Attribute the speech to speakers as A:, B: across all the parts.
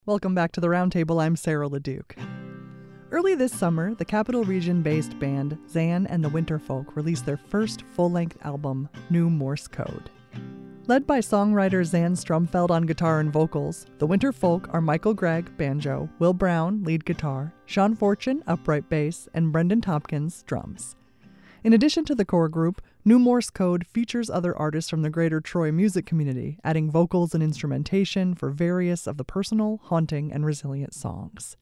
A: Welcome back to the Roundtable. I'm Sarah LeDuc. Early this summer, the Capital Region-based band Zan and the Winterfolk released their first full-length album, New Morse Code. Led by songwriter Zan Strumfeld on guitar and vocals, the Winterfolk are Michael Gregg, banjo, Will Brown, lead guitar, Sean Fortune, upright bass, and Brendan Tompkins, drums. In addition to the core group, New Morse Code features other artists from the greater Troy music community, adding vocals and instrumentation for various of the personal, haunting, and resilient songs.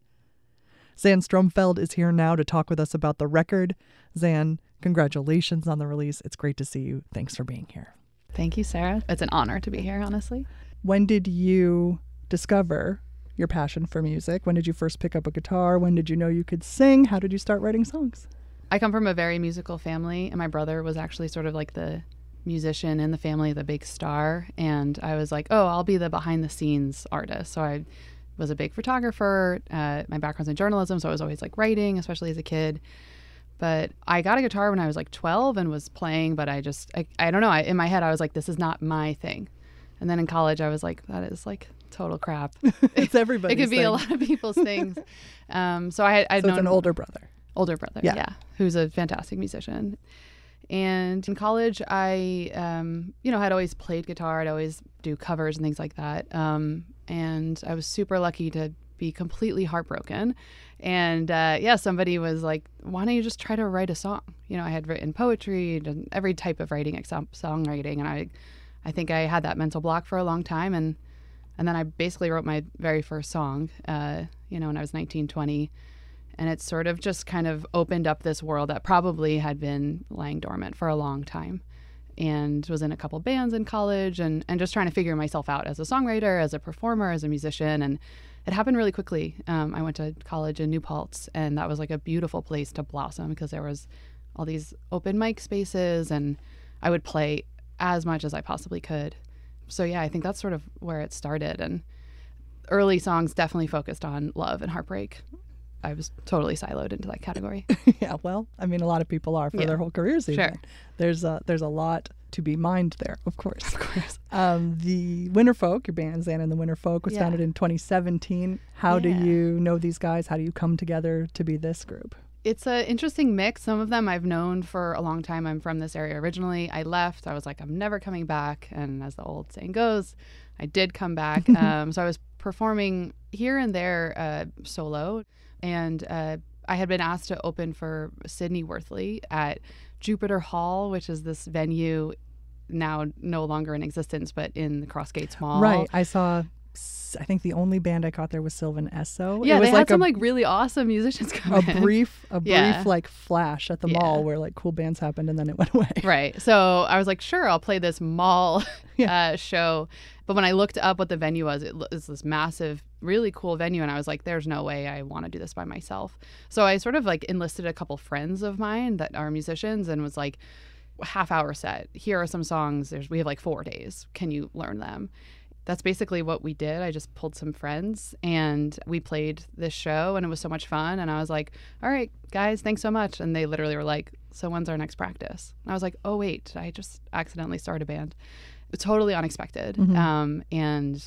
A: Zan Strumfeld is here now to talk with us about the record. Zan, congratulations on the release. It's great to see you. Thanks for being here.
B: Thank you, Sarah. It's an honor to be here, honestly.
A: When did you discover your passion for music? When did you first pick up a guitar? When did you know you could sing? How did you start writing songs?
B: I come from a very musical family, and my brother was actually sort of like the musician in the family, the big star. And I was like, oh, I'll be the behind the scenes artist. So I was a big photographer. My background's in journalism, so I was always like writing, especially as a kid. But I got a guitar when I was like 12 and was playing, but I don't know. In my head, I was like, this is not my thing. And then in college, I was like, that is like total crap.
A: It's everybody's
B: It could be
A: thing.
B: a lot of people's things. So I'd known
A: it's an older brother.
B: Older brother, yeah, who's a fantastic musician. And in college, I, had always played guitar. I'd always do covers and things like that. And I was super lucky to be completely heartbroken. And somebody was like, why don't you just try to write a song? I had written poetry, and every type of writing except songwriting. And I think I had that mental block for a long time. And then I basically wrote my very first song, when I was 19, 20. And it sort of just kind of opened up this world that probably had been lying dormant for a long time, and was in a couple bands in college and just trying to figure myself out as a songwriter, as a performer, as a musician. And it happened really quickly. I went to college in New Paltz, and that was like a beautiful place to blossom because there was all these open mic spaces, and I would play as much as I possibly could. So yeah, I think that's sort of where it started. And early songs definitely focused on love and heartbreak. I was totally siloed into that category.
A: Yeah, well, I mean, a lot of people are for their whole careers. Even.
B: Sure.
A: There's a lot to be mined there, of course. Of course. The Winterfolk, your band Zan and the Winterfolk, was founded in 2017. How do you know these guys? How do you come together to be this group?
B: It's an interesting mix. Some of them I've known for a long time. I'm from this area originally. I left. I was like, I'm never coming back. And as the old saying goes, I did come back. So I was performing here and there solo. And I had been asked to open for Sydney Worthley at Jupiter Hall, which is this venue now no longer in existence, but in the Crossgates Mall.
A: Right. I saw, I think the only band I caught there was Sylvan Esso.
B: Yeah,
A: it was
B: they had some really awesome musicians come in.
A: A brief like flash at the mall where like cool bands happened and then it went away.
B: Right. So I was like, sure, I'll play this mall show. But when I looked up what the venue was, it was this massive, really cool venue. And I was like, there's no way I want to do this by myself. So I sort of like enlisted a couple friends of mine that are musicians and was like, half-hour set. Here are some songs. We have like 4 days. Can you learn them? That's basically what we did. I just pulled some friends and we played this show and it was so much fun. And I was like, all right, guys, thanks so much. And they literally were like, so when's our next practice? And I was like, oh, wait, I just accidentally started a band. Totally unexpected. Mm-hmm.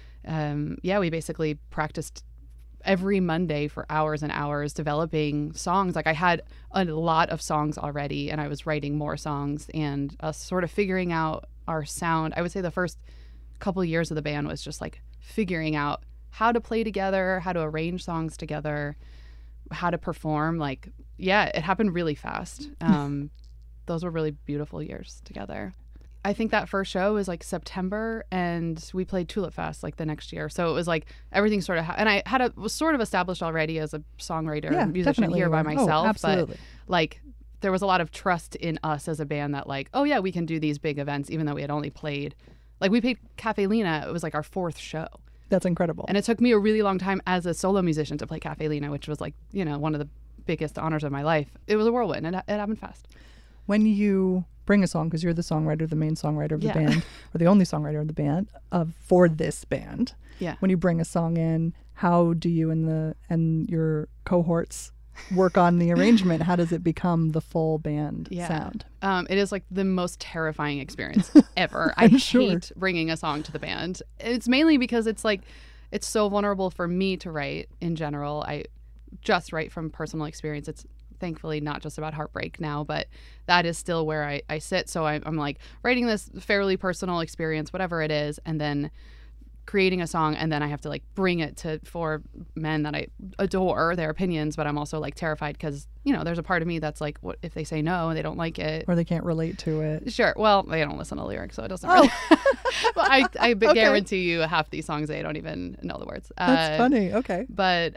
B: We basically practiced every Monday for hours and hours developing songs. Like I had a lot of songs already and I was writing more songs and sort of figuring out our sound. I would say the first couple of years of the band was just like figuring out how to play together, how to arrange songs together, how to perform. Like, yeah, it happened really fast. Those were really beautiful years together. I think that first show was like September and we played Tulip Fest like the next year. So it was like everything sort of, and I was sort of established already as a songwriter and musician here by myself. But like there was a lot of trust in us as a band that like, oh yeah, we can do these big events, even though we had only played, like we played Cafe Lena. It was like our 4th show.
A: That's incredible.
B: And it took me a really long time as a solo musician to play Cafe Lena, which was like, one of the biggest honors of my life. It was a whirlwind and it happened fast.
A: When you bring a song, because you're the songwriter, the main songwriter of the band, or the only songwriter of the band, for this band. Yeah. When you bring a song in, how do you and your cohorts work on the arrangement? How does it become the full band sound?
B: It is like the most terrifying experience ever. I hate bringing a song to the band. It's mainly because it's like, it's so vulnerable for me to write in general. I just write from personal experience. It's thankfully not just about heartbreak now, but that is still where I sit. So I'm like writing this fairly personal experience, whatever it is, and then creating a song, and then I have to like bring it to 4 men that I adore, their opinions, but I'm also like terrified because, you know, there's a part of me that's like, what if they say no and they don't like it?
A: Or they can't relate to it.
B: Sure. Well, they don't listen to lyrics, so it doesn't really. Well, I
A: Okay.
B: guarantee you half these songs, they don't even know the words.
A: That's funny. Okay.
B: But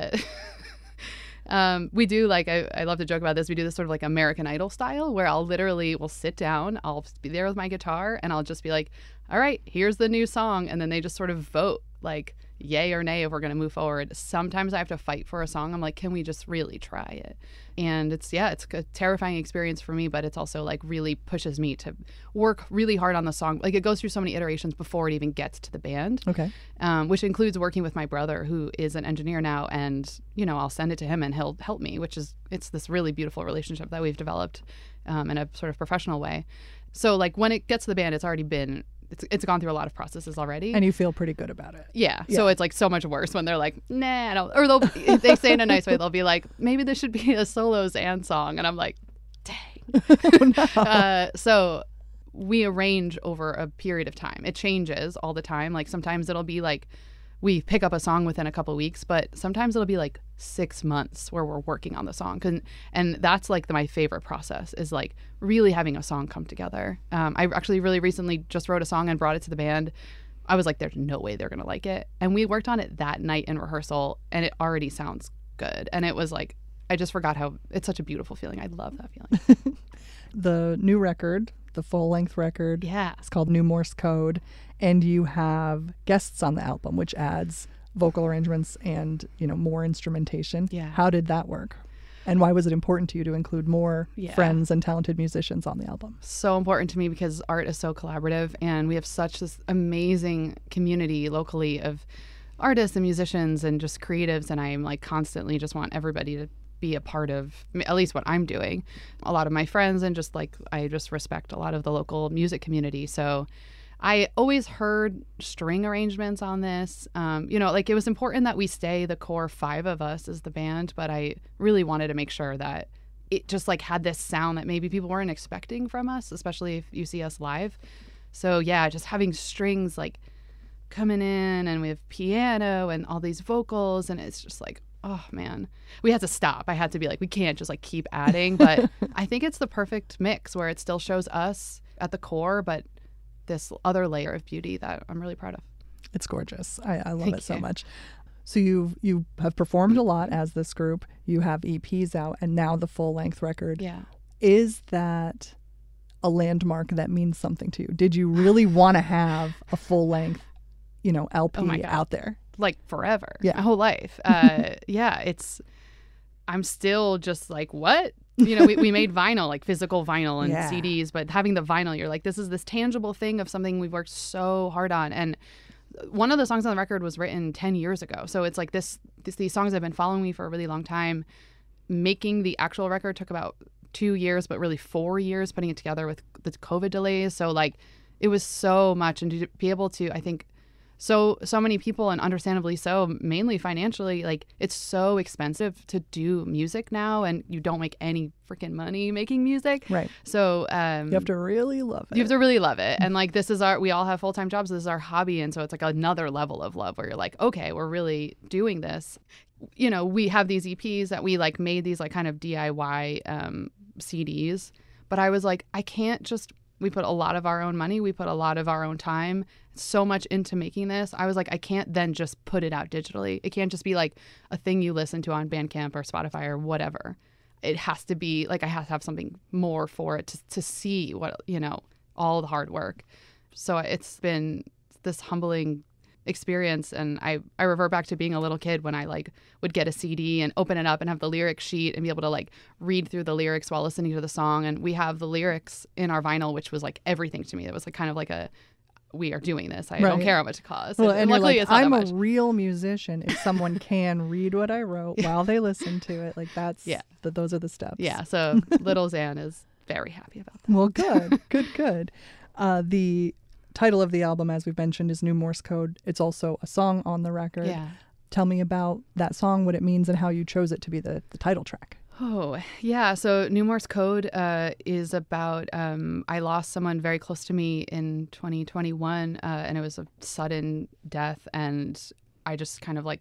B: we do like, I love to joke about this. We do this sort of like American Idol style where will sit down, I'll be there with my guitar, and I'll just be like, all right, here's the new song. And then they just sort of vote like yay or nay if we're going to move forward. Sometimes I have to fight for a song. I'm like, can we just really try it? And it's a terrifying experience for me, but it's also like really pushes me to work really hard on the song. Like it goes through so many iterations before it even gets to the band.
A: Okay.
B: Which includes working with my brother, who is an engineer now, and you know, I'll send it to him and he'll help me, it's this really beautiful relationship that we've developed in a sort of professional way. So like when it gets to the band, it's gone through a lot of processes already.
A: And you feel pretty good about it.
B: Yeah. So it's like so much worse when they're like, nah, I don't, or if they say it in a nice way, they'll be like, maybe this should be a solo Zan song. And I'm like, dang.
A: Oh, no.
B: So we arrange over a period of time. It changes all the time. Like sometimes it'll be like we pick up a song within a couple of weeks, but sometimes it'll be like 6 months where we're working on the song. And that's like my favorite process is like really having a song come together. I actually really recently just wrote a song and brought it to the band. I was like, there's no way they're going to like it. And we worked on it that night in rehearsal, and it already sounds good. And it was like, I just forgot how it's such a beautiful feeling. I love that feeling.
A: The new record, the full-length record,
B: Yeah.
A: it's called New Morse Code, and you have guests on the album, which adds vocal arrangements and, you know, more instrumentation.
B: Yeah.
A: How did that work? And why was it important to you to include more
B: Yeah.
A: friends and talented musicians on the album?
B: So important to me because art is so collaborative, and we have such this amazing community locally of artists and musicians and just creatives, and I am like constantly just want everybody to be a part of at least what I'm doing. A lot of my friends, and just like I just respect a lot of the local music community. So I always heard string arrangements on this. You know, like it was important that we stay the core 5 of us as the band, but I really wanted to make sure that it just like had this sound that maybe people weren't expecting from us, especially if you see us live. So yeah, just having strings like coming in, and we have piano and all these vocals, and it's just like, oh man, we had to stop. I had to be like, we can't just like keep adding, but I think it's the perfect mix where it still shows us at the core, but this other layer of beauty that I'm really proud of.
A: It's gorgeous. I love
B: Thank
A: it so
B: you.
A: much. So you have performed a lot as this group. You have EPs out, and now the full-length record.
B: Yeah.
A: Is that a landmark that means something to you? Did you really want to have a full-length, you know, LP
B: Oh my God.
A: out there?
B: Like forever.
A: Yeah.
B: My whole life. Yeah, I'm still just like, what? You know, we made vinyl, like physical vinyl and
A: Yeah.
B: CDs, but having the vinyl, you're like, this is this tangible thing of something we've worked so hard on. And one of the songs on the record was written 10 years ago. So it's like these songs have been following me for a really long time. Making the actual record took about 2 years, but really 4 years putting it together with the COVID delays. So like it was so much, and to be able to, I think, so many people, and understandably so, mainly financially, like it's so expensive to do music now, and you don't make any freaking money making music.
A: Right.
B: So
A: You have to really love it.
B: you have to really love it. And like we all have full-time jobs. This is our hobby. And so it's like another level of love where you're like, okay, we're really doing this. You know, we have these EPs that we like made these like kind of DIY CDs. But I was like, I can't just, we put a lot of our own money. We put a lot of our own time, so much into making this. I was like, I can't then just put it out digitally. It can't just be like a thing you listen to on Bandcamp or Spotify or whatever. It has to be like, I have to have something more for it to see what, you know, all the hard work. So it's been this humbling experience, and I revert back to being a little kid when I like would get a CD and open it up and have the lyric sheet and be able to like read through the lyrics while listening to the song. And we have the lyrics in our vinyl, which was like everything to me. It was like kind of like a, we are doing this. I don't care how much it costs.
A: Well,
B: and
A: you're
B: luckily
A: like,
B: it's not
A: I'm
B: that
A: a
B: much.
A: real musician if someone can read what I wrote while they listen to it. Like those are the steps.
B: Yeah. So little Zan is very happy about that.
A: Well, good. Good. title of the album, as we've mentioned, is New Morse Code. It's also a song on the record.
B: Yeah.
A: Tell me about that song, what it means, and how you chose it to be the title track.
B: Oh, yeah. So New Morse Code is about, I lost someone very close to me in 2021, and it was a sudden death. And I just kind of like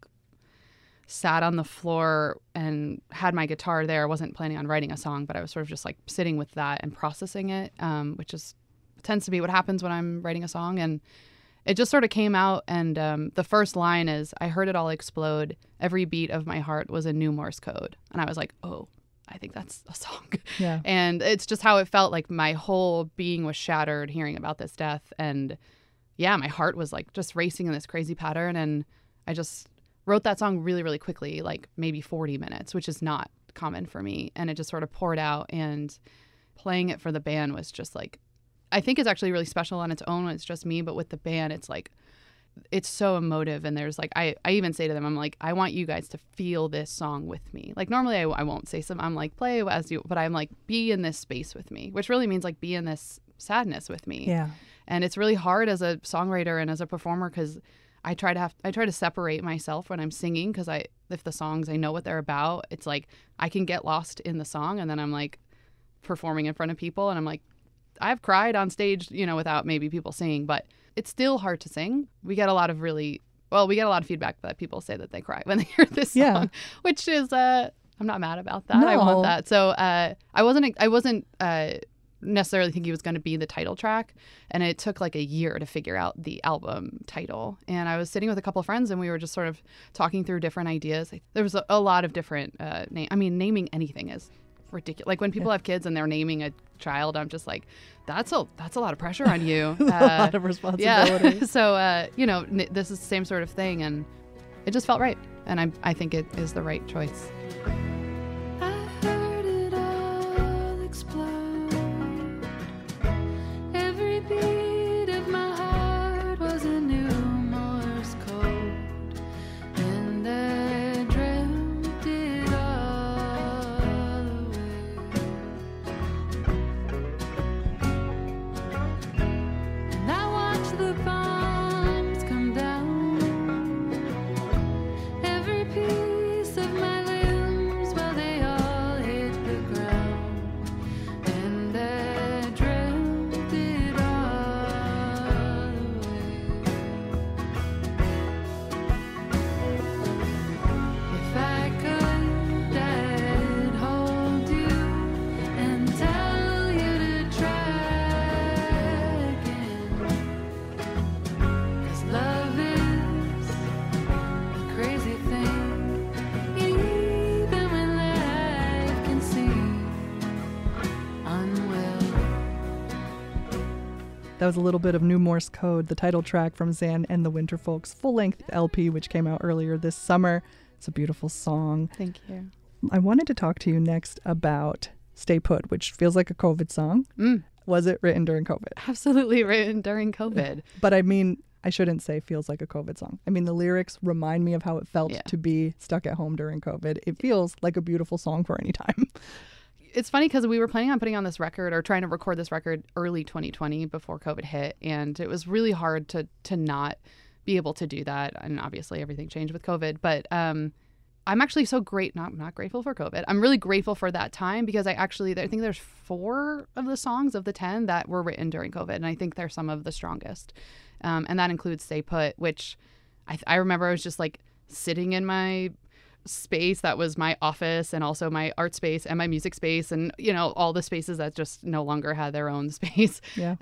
B: sat on the floor and had my guitar there. I wasn't planning on writing a song, but I was sort of just like sitting with that and processing it, which tends to be what happens when I'm writing a song. And it just sort of came out. And the first line is, I heard it all explode. Every beat of my heart was a new Morse code. And I was like, oh, I think that's a song.
A: Yeah.
B: And it's just how it felt. Like my whole being was shattered hearing about this death. And yeah, my heart was like just racing in this crazy pattern. And I just wrote that song really, really quickly, like maybe 40 minutes, which is not common for me. And it just sort of poured out, and playing it for the band was just like, I think it's actually really special on its own when it's just me, but with the band, it's like, it's so emotive. And there's like, I even say to them, I'm like, I want you guys to feel this song with me. Like normally I won't say I'm like, play as you, but I'm like, be in this space with me, which really means like be in this sadness with me.
A: Yeah.
B: And it's really hard as a songwriter and as a performer, because I try to separate myself when I'm singing, because if the songs, I know what they're about, it's like I can get lost in the song, and then I'm like performing in front of people, and I'm like, I've cried on stage, without maybe people seeing, but it's still hard to sing. We get a lot of feedback that people say that they cry when they hear this song, which is I'm not mad about that.
A: No.
B: I want that. So I wasn't necessarily think he was going to be the title track, and it took like a year to figure out the album title. And I was sitting with a couple of friends, and we were just sort of talking through different ideas. There was a lot of different naming anything is ridiculous. Like when people have kids and they're naming a child, I'm just like, that's a lot of pressure on you.
A: A lot of responsibility.
B: Yeah. So this is the same sort of thing, and it just felt right, and I think it is the right choice.
A: That was a little bit of New Morse Code, the title track from Zan and the Winterfolk's full-length LP, which came out earlier this summer. It's a beautiful song.
B: Thank you.
A: I wanted to talk to you next about Stay Put, which feels like a COVID song. Was it written during COVID?
B: Absolutely written during COVID.
A: But I mean, I shouldn't say feels like a COVID song. I mean, the lyrics remind me of how it felt to be stuck at home during COVID. It feels like a beautiful song for any time.
B: It's funny because we were planning on putting on this record or trying to record this record early 2020 before COVID hit. And it was really hard to not be able to do that. And obviously everything changed with COVID. But I'm actually so not grateful for COVID. I'm really grateful for that time because I think there's 4 of the songs of the 10 that were written during COVID. And I think they're some of the strongest. And that includes Stay Put, which I remember I was just like sitting in my space that was my office and also my art space and my music space and all the spaces that just no longer had their own space.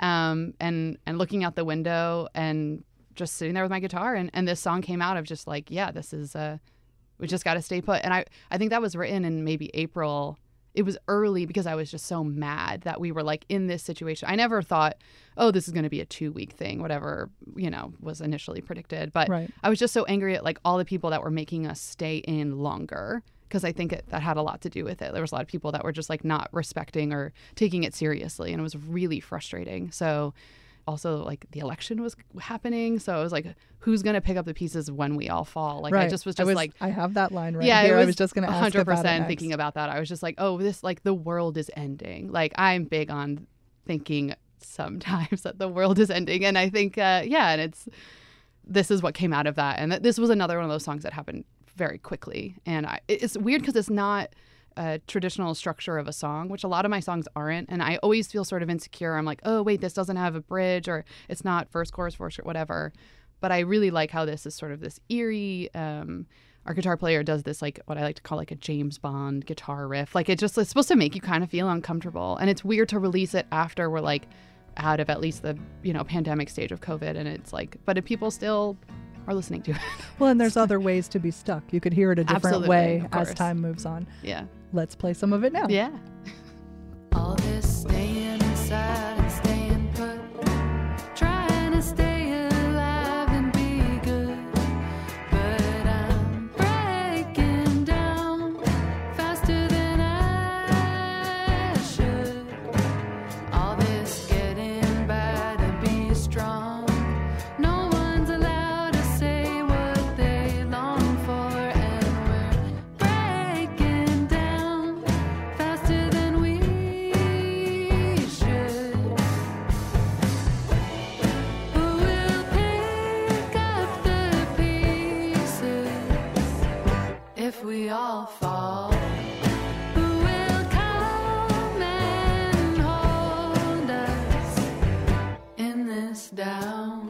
B: And looking out the window and just sitting there with my guitar and this song came out of just like, this is we just got to stay put. And I think that was written in maybe April. It was early because I was just so mad that we were like in this situation. I never thought, oh, this is going to be a 2-week thing, whatever, was initially predicted. But I was just so angry at like all the people that were making us stay in longer because I think that had a lot to do with it. There was a lot of people that were just like not respecting or taking it seriously. And it was really frustrating. So also like the election was happening. So I was like, who's going to pick up the pieces when we all fall? Like I just was like,
A: I have that line right here. I was just going to ask 100% about it next.
B: Thinking about that. I was just like, oh, this like the world is ending. Like I'm big on thinking sometimes that the world is ending. And I think, and this is what came out of that. And this was another one of those songs that happened very quickly. And it's weird because it's not a traditional structure of a song, which a lot of my songs aren't. And I always feel sort of insecure. I'm like, oh, wait, this doesn't have a bridge, or it's not first chorus, whatever. But I really like how this is sort of this eerie, our guitar player does this, like what I like to call like a James Bond guitar riff. Like it's supposed to make you kind of feel uncomfortable. And it's weird to release it after we're like out of at least the, pandemic stage of COVID. And it's like, but if people still are listening to it.
A: Well, and there's other ways to be stuck. You could hear it a different way as time moves on.
B: Yeah.
A: Let's play some of it now.
B: Yeah.
C: All this staying inside and staying put, trying to stay alive and be good, but I'm breaking down faster than I should. All this getting by to be strong, no one's allowed to say what they long for, and we're breaking down faster than we should. Who will pick up the pieces if we all fall? Who will come and hold us in this downfall?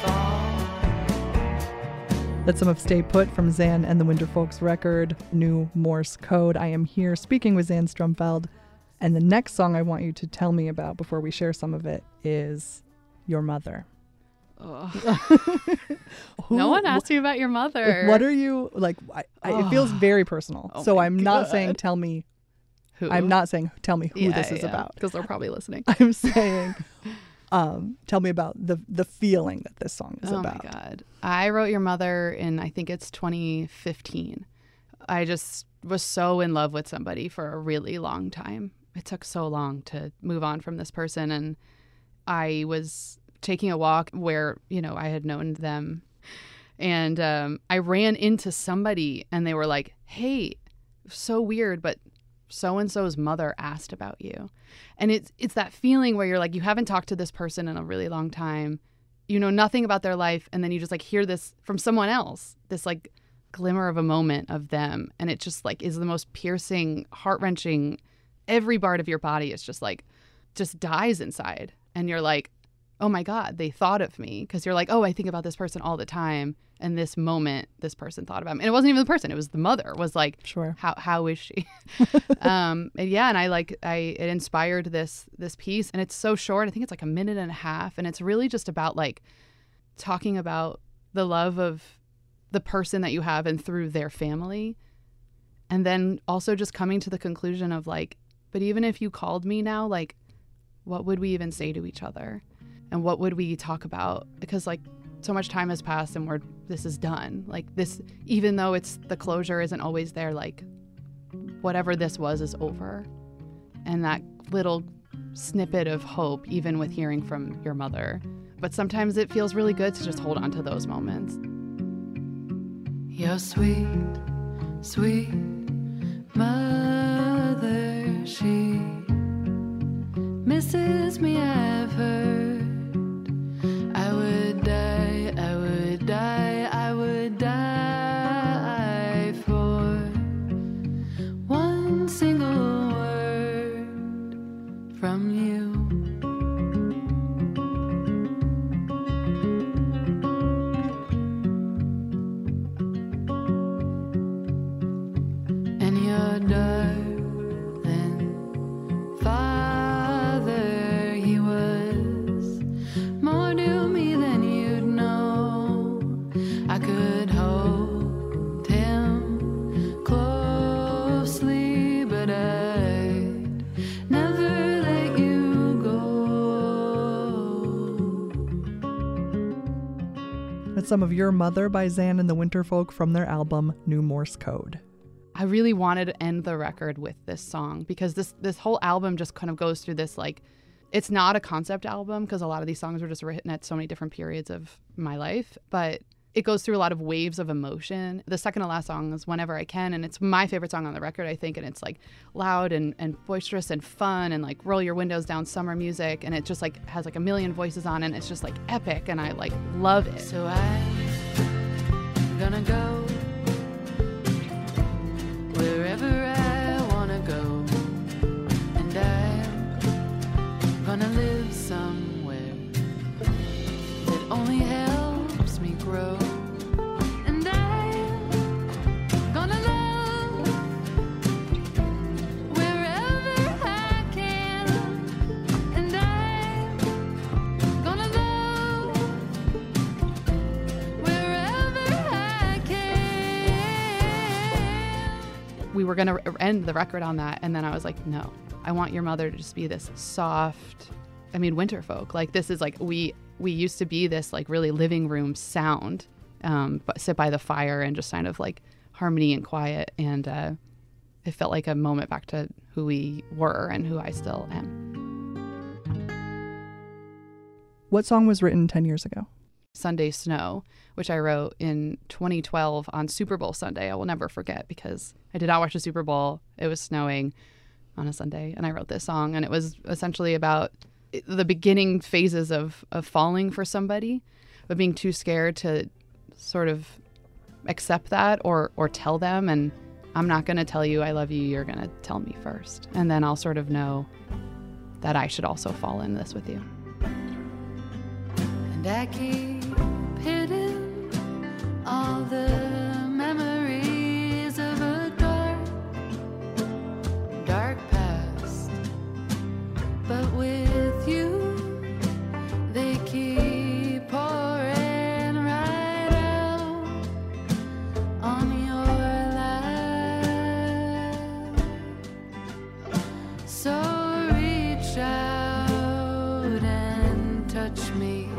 A: That's some of Stay Put from Zan and the Winterfolk's record, New Morse Code. I am here speaking with Zan Strumfeld. And the next song I want you to tell me about before we share some of it is Your Mother.
B: No one asked you about your mother.
A: What are you, like, it feels very personal.
B: Oh
A: so
B: my
A: I'm not
B: God.
A: saying tell me,
B: Who?
A: I'm not saying tell me who this is about.
B: because they're probably listening.
A: I'm saying tell me about the feeling that this song is
B: Oh
A: about.
B: my God. I wrote Your Mother in, I think it's 2015. I just was so in love with somebody for a really long time. It took so long to move on from this person. And I was taking a walk where, I had known them. And I ran into somebody and they were like, hey, so weird, but so-and-so's mother asked about you. And it's that feeling where you're like, you haven't talked to this person in a really long time. You know nothing about their life. And then you just like hear this from someone else, this like glimmer of a moment of them. And it just like is the most piercing, heart-wrenching, every part of your body is just like, just dies inside. And you're like, oh my God, they thought of me. Because you're like, oh, I think about this person all the time. And this moment, this person thought about me. And it wasn't even the person. It was the mother. Was like,
A: Sure.
B: How is she? And it inspired this piece. And it's so short. I think it's like a minute and a half. And it's really just about like talking about the love of the person that you have and through their family. And then also just coming to the conclusion of like, but even if you called me now, like, what would we even say to each other? And what would we talk about? Because like so much time has passed and this is done. Like this, even though the closure isn't always there, like whatever this was is over. And that little snippet of hope, even with hearing from your mother. But sometimes it feels really good to just hold on to those moments.
C: Your sweet, sweet mother, she misses me, I've heard. I would die, I would die, I would die for one single word from you. And your darling father, he was more to me than you'd know. I could hold him closely, but I'd never let you go.
A: That's some of Your Mother by Zan and the Winterfolk from their album New Morse Code.
B: I really wanted to end the record with this song because this whole album just kind of goes through this like, it's not a concept album because a lot of these songs were just written at so many different periods of my life, but it goes through a lot of waves of emotion. The second to last song is Whenever I Can, and it's my favorite song on the record, I think, and it's like loud and boisterous and fun and like roll your windows down summer music, and it just like has like a million voices on it, and it's just like epic, and I like love it.
C: So I'm gonna go wherever I wanna go, and I'm gonna live somewhere that only helps me grow. And I'm gonna love wherever I can, and I'm gonna love wherever I can.
B: We were going to end the record on that, and then I was like, no, I want Your Mother to just be this soft, Winterfolk. Like, this is like, we used to be this like really living room sound, but sit by the fire and just kind of like harmony and quiet, and it felt like a moment back to who we were and who I still am.
A: What song was written 10 years ago?
B: Sunday Snow, which I wrote in 2012 on Super Bowl Sunday. I will never forget, because I did not watch the Super Bowl. It was snowing on a Sunday, and I wrote this song, and it was essentially about the beginning phases of falling for somebody, but being too scared to sort of accept that or tell them. And I'm not going to tell you I love you. You're going to tell me first. And then I'll sort of know that I should also fall in this with you.
C: And I keep hitting all the memories of a dark past, but with you they keep pouring right out on your lap. So reach out and touch me.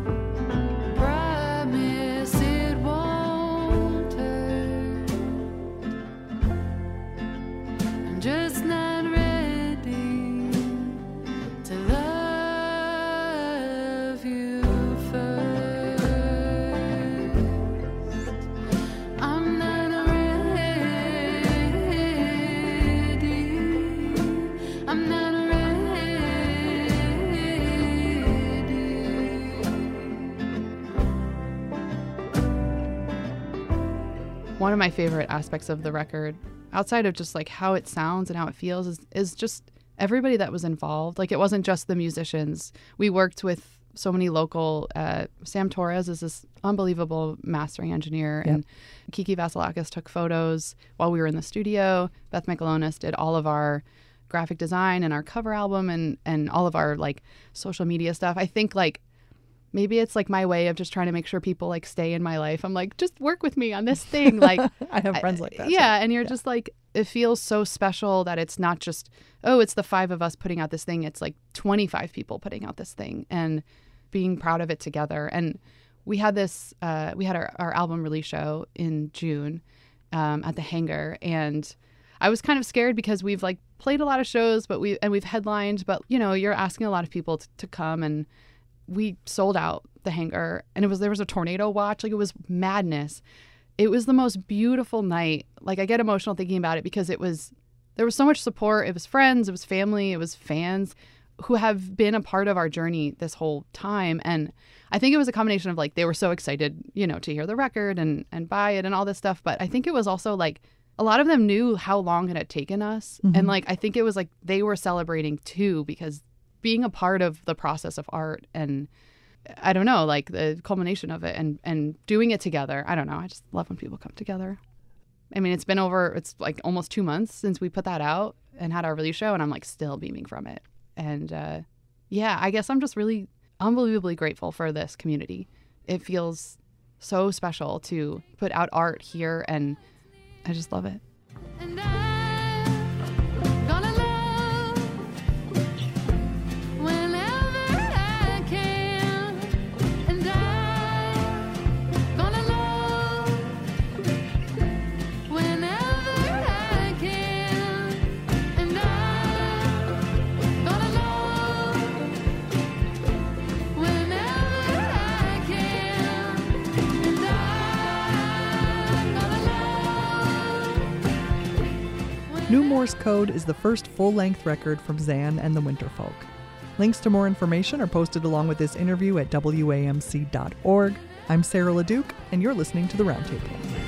C: Promise it won't hurt. I'm just not ready to love you first. I'm not ready. I'm not ready.
B: One of my favorite aspects of the record, outside of just like how it sounds and how it feels, is just everybody that was involved. Like, it wasn't just the musicians. We worked with so many local, Sam Torres is this unbelievable mastering engineer,
A: Yep.
B: and Kiki Vasilakis took photos while we were in the studio. Beth Michelonis did all of our graphic design and our cover album and all of our like social media stuff. I think like maybe it's like my way of just trying to make sure people like stay in my life. I'm like, just work with me on this thing. Like,
A: I have friends like that.
B: yeah, and you're just like, it feels so special that it's not just, oh, it's the 5 of us putting out this thing. It's like 25 people putting out this thing and being proud of it together. And we had this, we had our album release show in June at the Hangar, and I was kind of scared because we've like played a lot of shows, but we've headlined, but you know, you're asking a lot of people to come, and we sold out the Hangar, and there was a tornado watch. Like, it was madness. It was the most beautiful night. Like, I get emotional thinking about it because there was so much support. It was friends, it was family, it was fans who have been a part of our journey this whole time. And I think it was a combination of like, they were so excited, you know, to hear the record and buy it and all this stuff. But I think it was also like, a lot of them knew how long it had taken us.
A: Mhm.
B: And like, I think it was like they were celebrating too, because being a part of the process of art and I don't know, like the culmination of it and doing it together. I don't know. I just love when people come together. I mean, it's like almost 2 months since we put that out and had our release show, and I'm like still beaming from it. And yeah, I guess I'm just really unbelievably grateful for this community. It feels so special to put out art here, and I just love it.
C: And I'm gonna love whenever I can. And I'm gonna love whenever I can. And I'm gonna love whenever I can. And I'm
A: New Morse Code is the first full-length record from Zan and the Winterfolk. Links to more information are posted along with this interview at WAMC.org. I'm Sarah LeDuc, and you're listening to The Roundtable.